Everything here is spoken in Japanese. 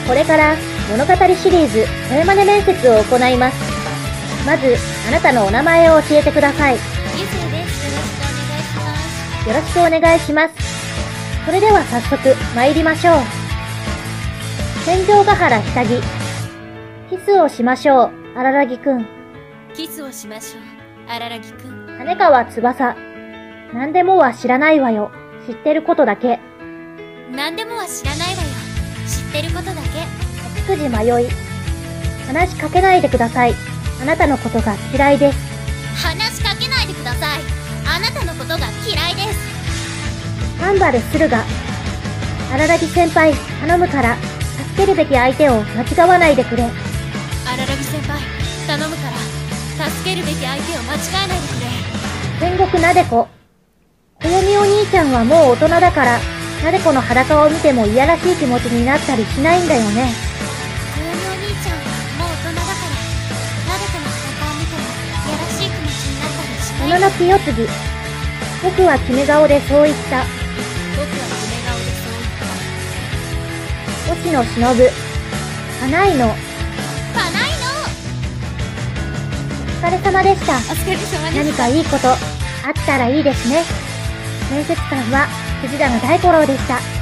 これから物語シリーズ声真似面接を行います。まず、あなたのお名前を教えてください。 ゆずです。 よろしくお願いします。それでは早速参りましょう。戦場ヶ原下着。キスをしましょう、荒らぎくん。 キスをしましょう、荒らぎくん。 羽川翼。何でもは知らないわよ。知ってることだけ。 何でもは知らないわよ。知ってることだけ。 つくじ迷い。話しかけないでください。あなたのことが嫌いです。 話しかけないでください。あなたのことが嫌いです。 サンバル駿河。荒らぎ先輩、頼むから、助けるべき相手を間違わないでくれ。 荒らぎ先輩、頼むから、助けるべき相手を間違えないでくれ。 戦国なでこ。こよみお兄ちゃんはもう大人だから、なでこの裸を見てもいやらしい気持ちになったりしないんだよね。 こよみお兄ちゃんはもう大人だから、なでこの裸を見てもいやらしい気持ちになったりしない。 もののきよつぎ。僕は決め顔でそう言った。 僕は決め顔でそう言った。 星野忍。花井の。 パナイお疲れ様でした。 のお疲れ様で何した。 かいいことあったらいいですね。面接官は藤棚大五郎でした。